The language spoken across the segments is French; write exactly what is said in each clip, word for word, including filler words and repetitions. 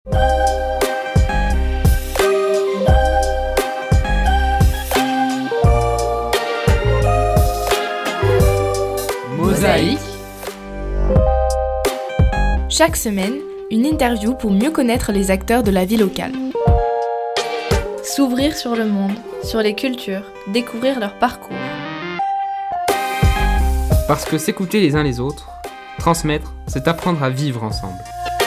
Mosaïque. Chaque semaine, une interview pour mieux connaître les acteurs de la vie locale. S'ouvrir sur le monde, sur les cultures, découvrir leur parcours. Parce que s'écouter les uns les autres, transmettre, c'est apprendre à vivre ensemble.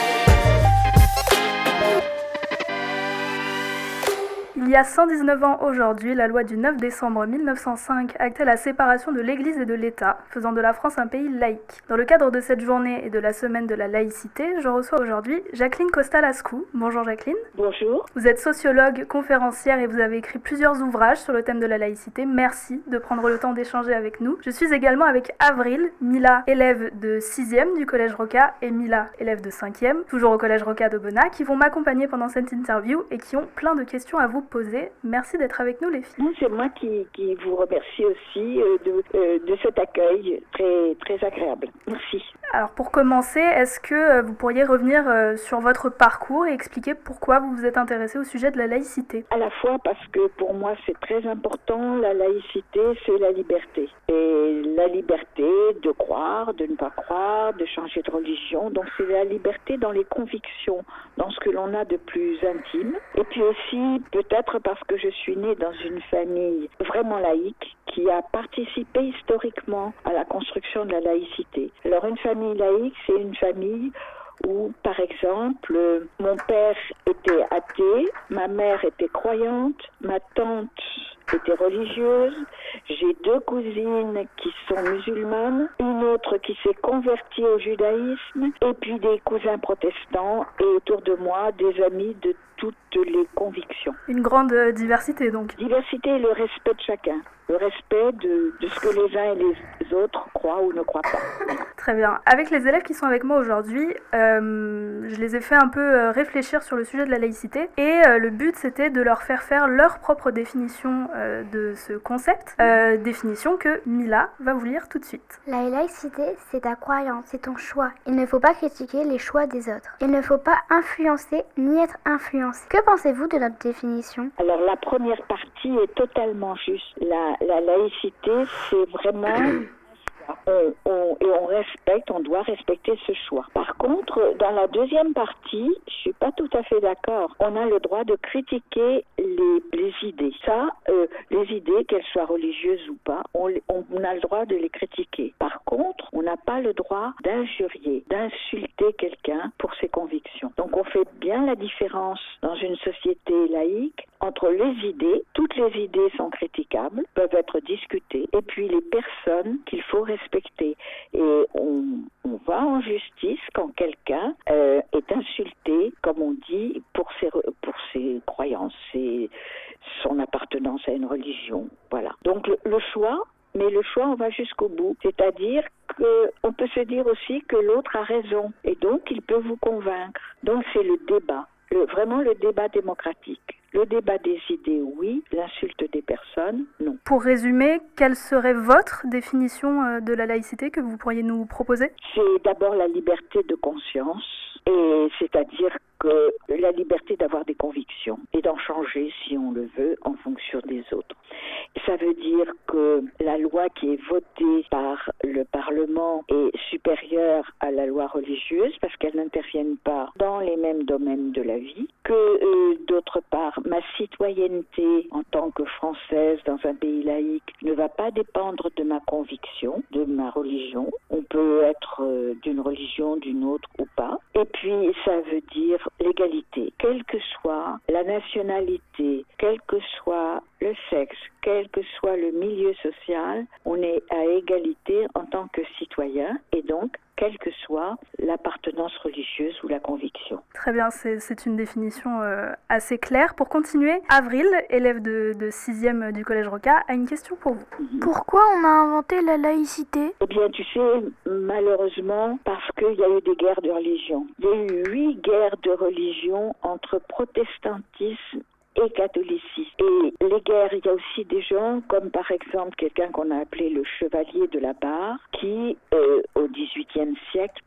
Il y a cent dix-neuf ans aujourd'hui, la loi du neuf décembre mille neuf cent cinq actait la séparation de l'Église et de l'État, faisant de la France un pays laïque. Dans le cadre de cette journée et de la semaine de la laïcité, je reçois aujourd'hui Jacqueline Costa-Lascou. Bonjour Jacqueline. Bonjour. Vous êtes sociologue, conférencière et vous avez écrit plusieurs ouvrages sur le thème de la laïcité. Merci de prendre le temps d'échanger avec nous. Je suis également avec Avril, Mila, élève de sixième du Collège Roca, et Mila, élève de cinquième, toujours au Collège Roca d'Aubenas, qui vont m'accompagner pendant cette interview et qui ont plein de questions à vous poser. Merci d'être avec nous les filles. Non, c'est moi qui, qui vous remercie aussi euh, de, euh, de cet accueil très, très agréable. Merci. Alors pour commencer, est-ce que euh, vous pourriez revenir euh, sur votre parcours et expliquer pourquoi vous vous êtes intéressée au sujet de la laïcité? À la fois parce que pour moi c'est très important, la laïcité c'est la liberté. Et la liberté de croire, de ne pas croire, de changer de religion. Donc c'est la liberté dans les convictions, dans ce que l'on a de plus intime. Et puis aussi peut-être parce que je suis née dans une famille vraiment laïque qui a participé historiquement à la construction de la laïcité. Alors une famille laïque, c'est une famille où, par exemple, mon père était athée, ma mère était croyante, ma tante était religieuse, j'ai deux cousines qui sont musulmanes, une autre qui s'est convertie au judaïsme, et puis des cousins protestants, et autour de moi, des amis de toutes les convictions. Une grande diversité, donc. Diversité et le respect de chacun. Le respect de, de ce que les uns et les autres croient ou ne croient pas. Très bien. Avec les élèves qui sont avec moi aujourd'hui, euh, je les ai fait un peu euh, réfléchir sur le sujet de la laïcité et euh, le but c'était de leur faire faire leur propre définition euh, de ce concept, euh, définition que Mila va vous lire tout de suite. La laïcité, c'est ta croyance, c'est ton choix. Il ne faut pas critiquer les choix des autres. Il ne faut pas influencer ni être influencé. Que pensez-vous de notre définition? Alors la première partie est totalement juste. La La laïcité, c'est vraiment... On, on, et on respecte, on doit respecter ce choix. Par contre, dans la deuxième partie, je suis pas tout à fait d'accord. On a le droit de critiquer les, les idées. Ça, euh, les idées, qu'elles soient religieuses ou pas, on, on a le droit de les critiquer. Par contre, on n'a pas le droit d'injurier, d'insulter quelqu'un pour ses convictions. Donc on fait bien la différence dans une société laïque entre les idées, toutes les idées sont critiquables, peuvent être discutées, et puis les personnes qu'il faut respecter. Et on, on va en justice quand quelqu'un euh, est insulté, comme on dit, pour ses, pour ses croyances, ses, son appartenance à une religion. Voilà. Donc le, le choix, mais le choix, on va jusqu'au bout. C'est-à-dire qu'on peut se dire aussi que l'autre a raison, et donc il peut vous convaincre. Donc c'est le débat, le, vraiment le débat démocratique. Le débat des idées, oui. L'insulte des personnes, non. Pour résumer, quelle serait votre définition de la laïcité que vous pourriez nous proposer? C'est d'abord la liberté de conscience, et c'est-à-dire que la liberté d'avoir des convictions et d'en changer, si on le veut, en fonction des autres. Ça veut dire que la loi qui est votée par le Parlement est supérieure à la loi religieuse parce qu'elles n'interviennent pas dans les mêmes domaines de la vie, que euh, d'autre part, ma citoyenneté en tant que Française dans un pays laïque ne va pas dépendre de ma conviction, de ma religion. On peut être euh, d'une religion, d'une autre ou pas. Et puis, ça veut dire l'égalité, quelle que soit la nationalité, quel que soit le sexe, quel que soit le milieu social, on est à égalité en tant que citoyen et donc quelle que soit l'appartenance religieuse ou la conviction. Très bien, c'est, c'est une définition euh, assez claire. Pour continuer, Avril, élève de, de sixième du Collège Roca, a une question pour vous. Mm-hmm. Pourquoi on a inventé la laïcité? Eh bien, tu sais, malheureusement, parce qu'il y a eu des guerres de religion. Il y a eu huit guerres de religion entre protestantisme et catholicisme. Et les guerres, il y a aussi des gens, comme par exemple quelqu'un qu'on a appelé le chevalier de la Barre, qui, euh, au dix-huitième siècle, peut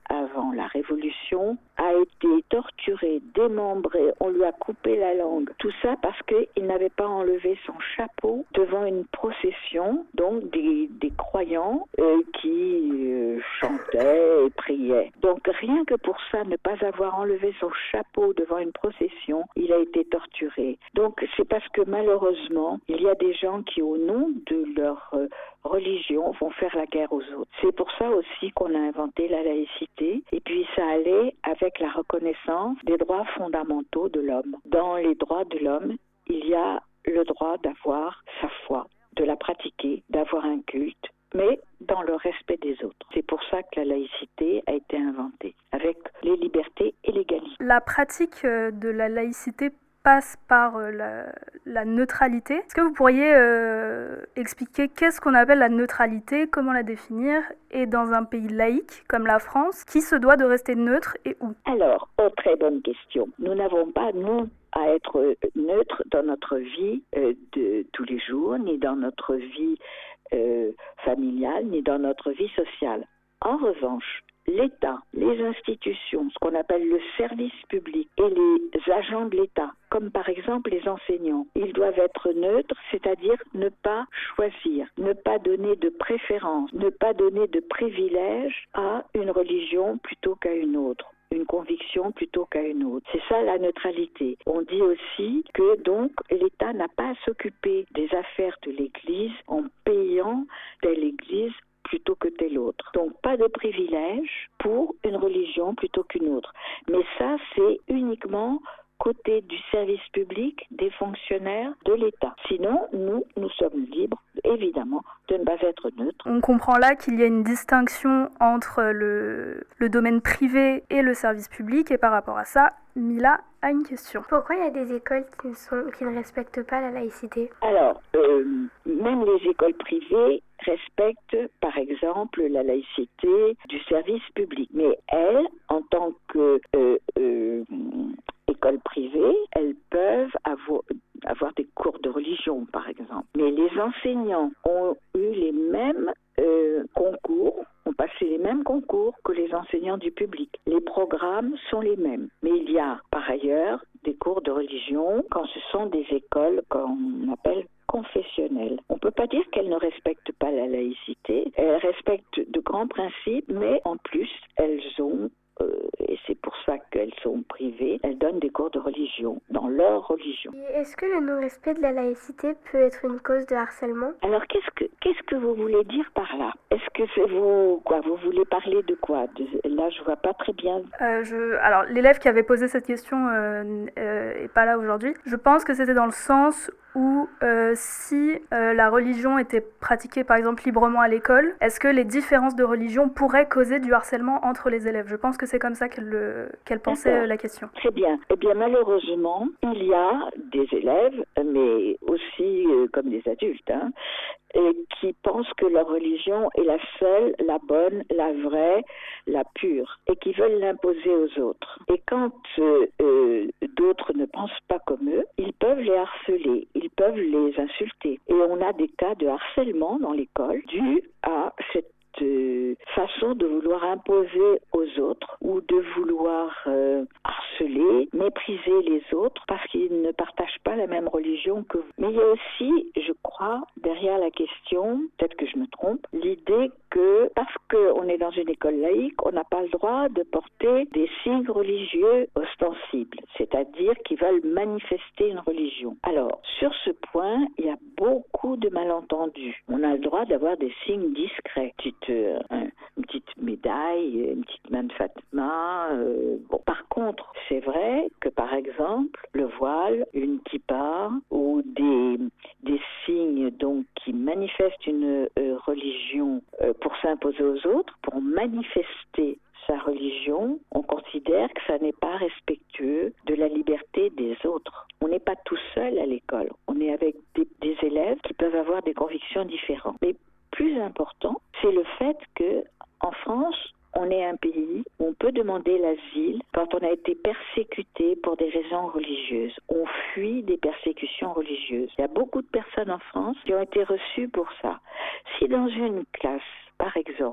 avant la Révolution, a été torturé, démembré, on lui a coupé la langue. Tout ça parce qu'il n'avait pas enlevé son chapeau devant une procession, donc des, des croyants euh, qui euh, chantaient et priaient. Donc rien que pour ça, ne pas avoir enlevé son chapeau devant une procession, il a été torturé. Donc c'est parce que malheureusement, il y a des gens qui, au nom de leur euh, religion, vont faire la guerre aux autres. C'est pour ça aussi qu'on a inventé la laïcité, et puis ça allait avec la reconnaissance des droits fondamentaux de l'homme. Dans les droits de l'homme, il y a le droit d'avoir sa foi, de la pratiquer, d'avoir un culte, mais dans le respect des autres. C'est pour ça que la laïcité a été inventée, avec les libertés et l'égalité. La pratique de la laïcité passe par la, la neutralité. Est-ce que vous pourriez euh, expliquer qu'est-ce qu'on appelle la neutralité, comment la définir, et dans un pays laïque comme la France, qui se doit de rester neutre et où? Alors, oh, très bonne question. Nous n'avons pas, nous, à être neutre dans notre vie euh, de tous les jours, ni dans notre vie euh, familiale, ni dans notre vie sociale. En revanche, l'État, les institutions, ce qu'on appelle le service public et les agents de l'État, comme par exemple les enseignants, ils doivent être neutres, c'est-à-dire ne pas choisir, ne pas donner de préférence, ne pas donner de privilège à une religion plutôt qu'à une autre, une conviction plutôt qu'à une autre. C'est ça la neutralité. On dit aussi que donc l'État n'a pas à s'occuper des affaires de l'Église en payant telle Église plutôt que telle autre. Donc pas de privilège pour une religion plutôt qu'une autre. Mais ça, c'est uniquement côté du service public, des fonctionnaires de l'État. Sinon, nous, nous sommes libres, évidemment, de ne pas être neutres. On comprend là qu'il y a une distinction entre le, le domaine privé et le service public, et par rapport à ça, Mila a une question. Pourquoi il y a des écoles qui ne, sont, qui ne respectent pas la laïcité? Alors, euh, même les écoles privées respectent, par exemple, la laïcité du service public. Mais elles, en tant que euh, euh, écoles privées, elles peuvent avoir, avoir des cours de religion, par exemple. Mais les enseignants ont eu les mêmes euh, concours, ont passé les mêmes concours que les enseignants du public. Les programmes sont les mêmes. Mais il y a, par ailleurs, des cours de religion quand ce sont des écoles qu'on appelle confessionnelles. On ne peut pas dire qu'elles ne respectent pas la laïcité. Elles respectent de grands principes, mais en plus, elles ont Euh, et c'est pour ça qu'elles sont privées, elles donnent des cours de religion, dans leur religion. Et est-ce que le non-respect de la laïcité peut être une cause de harcèlement? Alors, qu'est-ce que, qu'est-ce que vous voulez dire par là? Est-ce que c'est vous, quoi, vous voulez parler de quoi? de, Là, je vois pas très bien. Euh, je, alors, l'élève qui avait posé cette question euh, euh, est pas là aujourd'hui. Je pense que c'était dans le sens où euh, si euh, la religion était pratiquée par exemple librement à l'école, est-ce que les différences de religion pourraient causer du harcèlement entre les élèves? Je pense que c'est comme ça qu'elle, le, qu'elle pensait euh, la question. Très bien. Eh bien malheureusement, il y a des élèves, mais aussi euh, comme des adultes, hein, et qui pensent que leur religion est la seule, la bonne, la vraie, la pure, et qui veulent l'imposer aux autres. Et quand euh, euh, d'autres ne pensent pas comme eux, ils peuvent les harceler, ils peuvent les insulter. Et on a des cas de harcèlement dans l'école dû à cette euh, façon de vouloir imposer aux autres ou de vouloir euh, harceler, mépriser les autres parce qu'ils ne partagent pas la même religion que vous. Mais il y a aussi, je crois, derrière la question, peut-être que je me trompe, l'idée que parce qu'on est dans une école laïque, on n'a pas le droit de porter des signes religieux ostensibles, c'est-à-dire qui veulent manifester une religion. Alors, sur ce point, il y a beaucoup de malentendus. On a le droit d'avoir des signes discrets, une petite, euh, une petite médaille, une petite main de Fatima. Euh, bon. Par contre, c'est vrai que par exemple, le voile, une kippa ou des, des signes donc qui manifestent une euh, religion euh, pour s'imposer aux autres, pour manifester sa religion, on considère que ça n'est pas respectueux de la liberté des autres. On n'est pas tout seul à l'école. On est avec des, des élèves qui peuvent avoir des convictions différentes. Mais plus important, c'est le fait que en France, on est un pays où on peut demander l'asile quand on a été persécuté pour des raisons religieuses. On fuit des persécutions religieuses. Il y a beaucoup de personnes en France qui ont été reçues pour ça. Si dans une classe, par exemple,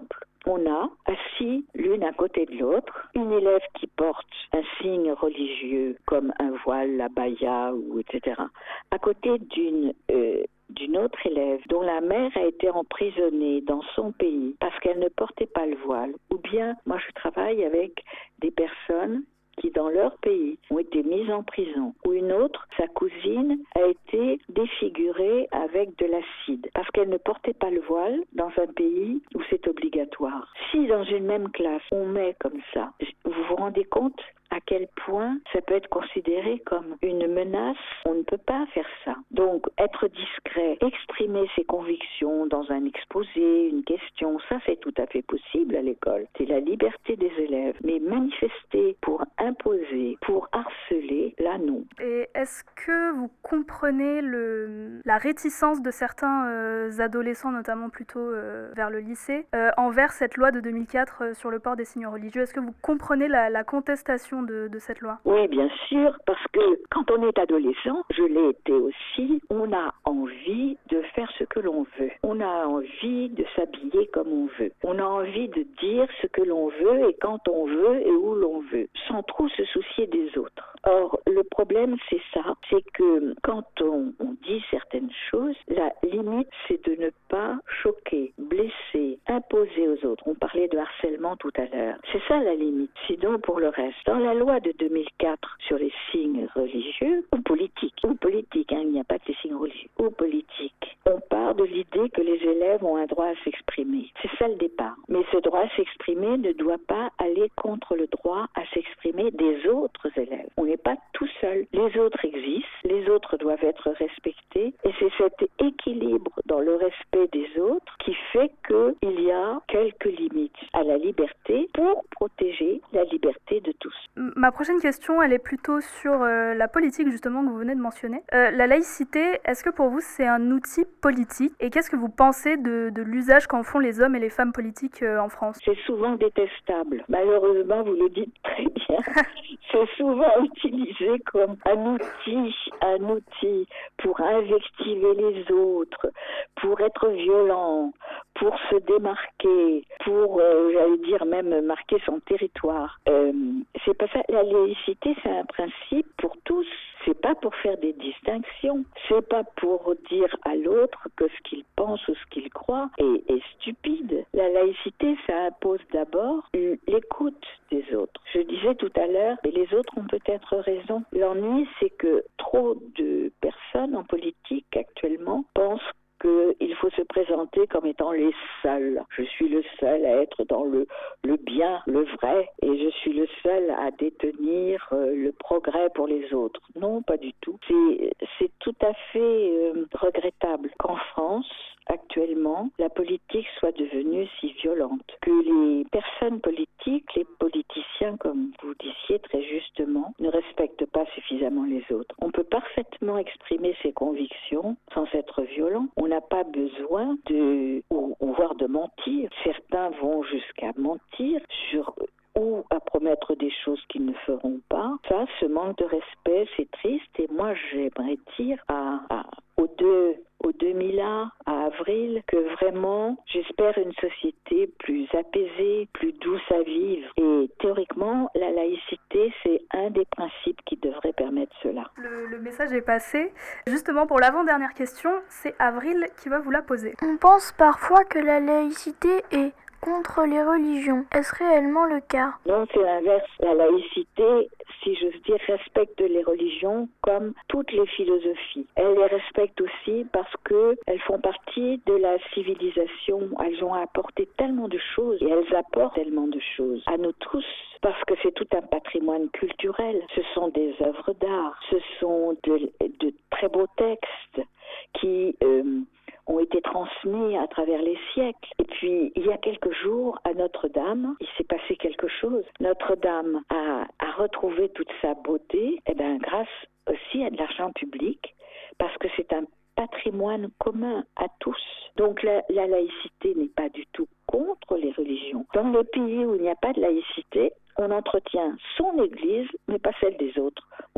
on a assis l'une à côté de l'autre une élève qui porte un signe religieux comme un voile, la baya ou et cetera, à côté d'une euh, d'une autre élève dont la mère a été emprisonnée dans son pays parce qu'elle ne portait pas le voile. Ou bien, moi je travaille avec des personnes qui dans leur pays ont été mises en prison, ou une autre, sa cousine, a été défigurée avec de l'acide parce qu'elle ne portait pas le voile dans un pays où c'est obligatoire. Si dans une même classe on met comme ça, vous vous rendez compte à quel point ça peut être considéré comme une menace? On ne peut pas faire ça. Donc, être discret, exprimer ses convictions dans un exposé, une question, ça c'est tout à fait possible à l'école. C'est la liberté des élèves. Mais manifester pour imposer, pour harceler, là non. Et est-ce que vous comprenez le, la réticence de certains euh, adolescents, notamment plutôt euh, vers le lycée, euh, envers cette loi de deux mille quatre euh, sur le port des signes religieux? Est-ce que vous comprenez la, la contestation De, de cette loi? Oui, bien sûr, parce que quand on est adolescent, je l'ai été aussi, on a envie de faire ce que l'on veut. On a envie de s'habiller comme on veut. On a envie de dire ce que l'on veut et quand on veut et où l'on veut, sans trop se soucier des autres. Or, le problème, c'est ça, c'est que quand on, on dit certaines choses, la limite, c'est de ne pas choquer, blesser, imposer aux autres. On parlait de harcèlement tout à l'heure. C'est ça la limite. Sinon, pour le reste, dans la loi de deux mille quatre sur les signes religieux ou politiques, ou politiques, hein, il n'y a pas que les signes religieux, ou politiques, on part de l'idée que les élèves ont un droit à s'exprimer. C'est ça le départ. Mais ce droit à s'exprimer ne doit pas aller contre le droit à s'exprimer des autres élèves. On n'est pas tout seul. Les autres existent, les autres doivent être respectés, et c'est cet équilibre dans le respect des autres qui fait qu'il y a quelques limites à la liberté pour protéger la liberté de tous. Ma prochaine question, elle est plutôt sur euh, la politique justement que vous venez de mentionner. Euh, la laïcité, est-ce que pour vous c'est un outil politique? Et qu'est-ce que vous pensez de, de l'usage qu'en font les hommes et les femmes politiques euh, en France? C'est souvent détestable. Malheureusement, vous le dites très bien. C'est souvent utilisé comme un outil, un outil pour invectiver les autres, pour être violent, pour se démarquer, pour, euh, j'allais dire même marquer son territoire. Euh, c'est pas ça. La laïcité, c'est un principe pour tous. C'est pas pour faire des distinctions. C'est pas pour dire à l'autre que ce qu'il pense ou ce qu'il croit est, est stupide. La laïcité, ça impose d'abord l'écoute des autres. Je disais tout à l'heure, et les autres ont peut-être raison. L'ennui, c'est que trop de personnes en politique actuellement pensent qu'il faut se présenter comme étant les seuls. Je suis le seul à être dans le, le bien, le vrai, et je suis le seul à détenir euh, le progrès pour les autres. Non, pas du tout. C'est, c'est tout à fait euh, regrettable qu'en France, actuellement, la politique soit devenue si violente, que les personnes politiques, les politiciens, comme vous disiez très justement, ne respectent pas suffisamment les autres. On peut parfaitement exprimer ses convictions sans être violent. On n'a pas besoin de, ou, ou voire de mentir. Certains vont jusqu'à mentir sur ou à promettre des choses qu'ils ne feront pas. Ça, ce manque de respect, c'est triste. Et moi, j'aimerais dire à, à, aux deux, aux deux Mila, à Avril, que vraiment, j'espère une société plus apaisée, plus douce à vivre. Et théoriquement, la laïcité, c'est un des principes qui devrait permettre cela. Le, le message est passé. Justement, pour l'avant-dernière question, c'est Avril qui va vous la poser. On pense parfois que la laïcité est contre les religions. Est-ce réellement le cas? Non, c'est l'inverse. La laïcité, si j'ose dire, respecte les religions comme toutes les philosophies. Elle les respecte aussi parce qu'elles font partie de la civilisation. Elles ont apporté tellement de choses et elles apportent tellement de choses à nous tous parce que c'est tout un patrimoine culturel. Ce sont des œuvres d'art, ce sont de, de très beaux textes qui euh, ont été transmis à travers les siècles. Et puis, il y a quelques jours, à Notre-Dame, il s'est passé quelque chose. Notre-Dame a, a retrouvé toute sa beauté, et bien, grâce aussi à de l'argent public, parce que c'est un patrimoine commun à tous. Donc, la, la laïcité n'est pas du tout contre les religions. Dans les pays où il n'y a pas de laïcité, on entretient son église, mais pas celle des autres. On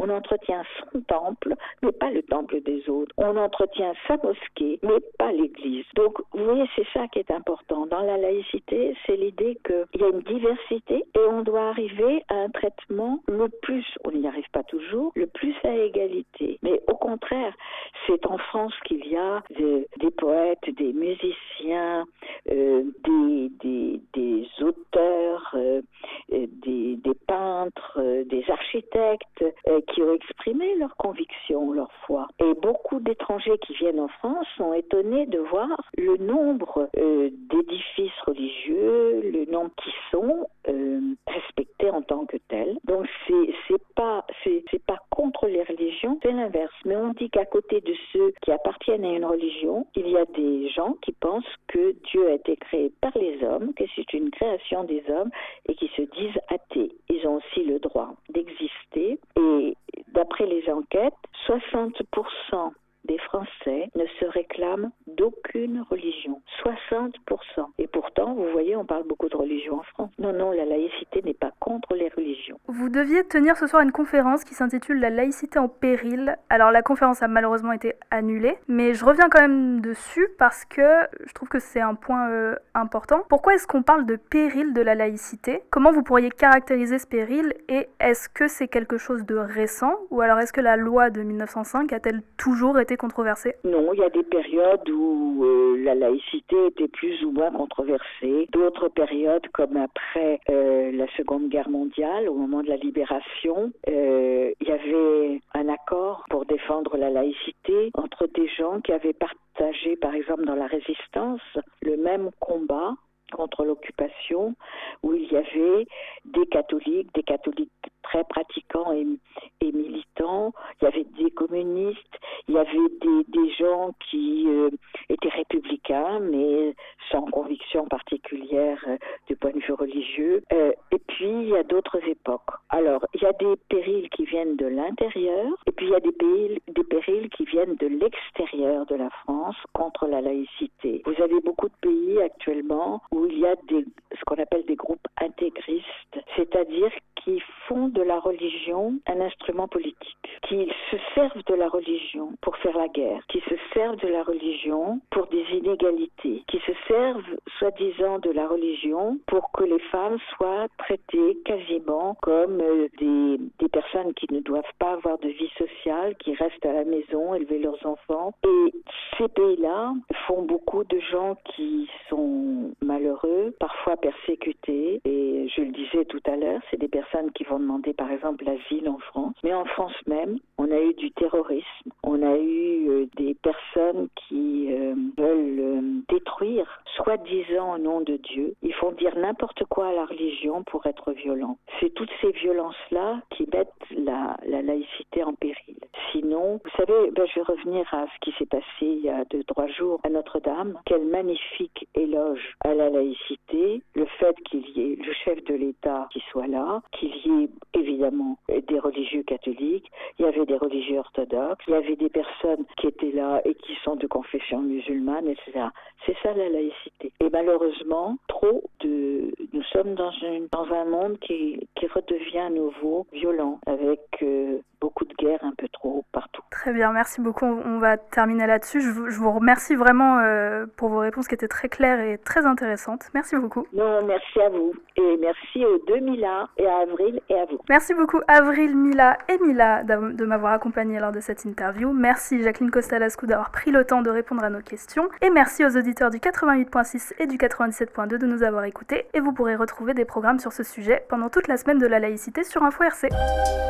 On entretient son temple, mais pas le temple des autres. On entretient sa mosquée, mais pas l'église. Donc, vous voyez, c'est ça qui est important. Dans la laïcité, c'est l'idée qu'il y a une diversité et on doit arriver à un traitement le plus, on n'y arrive pas toujours, le plus à égalité. Mais au contraire, c'est en France qu'il y a de, des poètes, des musiciens, euh, des, des, des auteurs, euh, des, des peintres, euh, des architectes euh, qui ont exprimé leurs convictions, leur foi. Et beaucoup d'étrangers qui viennent en France sont étonnés de voir le nombre euh, d'édifices religieux, le nombre qui sont euh, respectés en tant que tels. Donc c'est c'est pas c'est c'est pas contre les religions, c'est l'inverse. Mais on dit qu'à côté de ceux qui appartiennent à une religion, il y a des gens qui pensent que Dieu a été créé par les hommes, que c'est une création des hommes et qui se disent athées. Ils ont aussi le droit d'exister et d'après les enquêtes, soixante pour cent des Français ne se réclament d'aucune religion. soixante pour cent. Et pourtant, vous voyez, on parle beaucoup de religion en France. Non, non, la laïcité n'est pas contre les religions. Vous deviez tenir ce soir une conférence qui s'intitule « La laïcité en péril ». Alors, la conférence a malheureusement été annulée, mais je reviens quand même dessus parce que je trouve que c'est un point euh, important. Pourquoi est-ce qu'on parle de péril de la laïcité ? Comment vous pourriez caractériser ce péril et est-ce que c'est quelque chose de récent ou alors est-ce que la loi de mille neuf cent cinq a-t-elle toujours été controversée ? Non, il y a des périodes où euh, la laïcité était plus ou moins controversée. D'autres périodes, comme après euh, la Seconde Guerre mondiale, au moment de la libération, euh, il y avait un accord pour défendre la laïcité entre des gens qui avaient partagé, par exemple, dans la Résistance, le même combat contre l'occupation, où il y avait des catholiques, des catholiques très pratiquants et, et militants, il y avait des communistes, il y avait des, des gens qui euh, étaient républicains, mais sans conviction particulière euh, du point de vue religieux. Euh, et puis, il y a d'autres époques. Alors, il y a des périls qui viennent de l'intérieur, et puis il y a des périls, des périls qui viennent de l'extérieur de la France contre la laïcité. Vous avez beaucoup de pays actuellement où il y a des, ce qu'on appelle des groupes intégristes, c'est-à-dire qui font de la religion un instrument politique, qui se servent de la religion pour faire la guerre, qui se servent de la religion pour des inégalités, qui se servent soi-disant de la religion pour que les femmes soient traitées quasiment comme euh, des, des personnes qui ne doivent pas avoir de vie sociale, qui restent à la maison, élever leurs enfants. Et ces pays-là font beaucoup de gens qui sont malheureux, parfois persécutés, et je le disais tout à l'heure, c'est des personnes qui vont demander par exemple l'asile en France. Mais en France même, on a eu du terrorisme, on a eu euh, des personnes qui euh, veulent euh, détruire, soi-disant au nom de Dieu. Ils font dire n'importe quoi à la religion pour être violents. C'est toutes ces violences-là qui mettent la, la laïcité en péril. Sinon, vous savez, ben, je vais revenir à ce qui s'est passé il y a deux, trois jours à Notre-Dame. Quel magnifique éloge à la laïcité, le fait qu'il y ait le chef de l'État qui soit là, qu'il y ait évidemment des religieux catholiques, il y avait des religieux orthodoxes, il y avait des personnes qui étaient là et qui sont de confession musulmane, et cetera. C'est ça la laïcité. Et malheureusement, trop de, nous sommes dans, une, dans un monde qui, qui redevient à nouveau violent, avec euh, beaucoup de guerres un peu trop partout. Très bien, merci beaucoup. On va terminer là-dessus. Je vous, je vous remercie vraiment euh, pour vos réponses qui étaient très claires et très intéressantes. Merci beaucoup. Non, merci à vous. Et merci aux deux Mila, et à Avril et à vous. Merci beaucoup Avril, Mila et Mila de m'avoir accompagnée lors de cette interview. Merci Jacqueline Costa-Lascou d'avoir pris le temps de répondre à nos questions. Et merci aux auditeurs du quatre-vingt-huit point six et du quatre-vingt-dix-sept point deux de nous avoir écoutés. Et vous pourrez retrouver des programmes sur ce sujet pendant toute la semaine de la laïcité sur Info R C.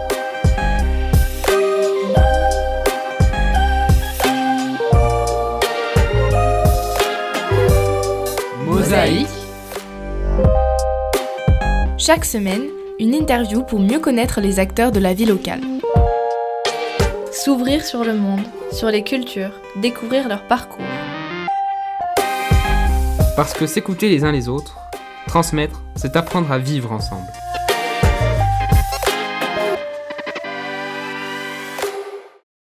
Mosaïque. Chaque semaine, une interview pour mieux connaître les acteurs de la vie locale. S'ouvrir sur le monde, sur les cultures, découvrir leur parcours. Parce que s'écouter les uns les autres, transmettre, c'est apprendre à vivre ensemble.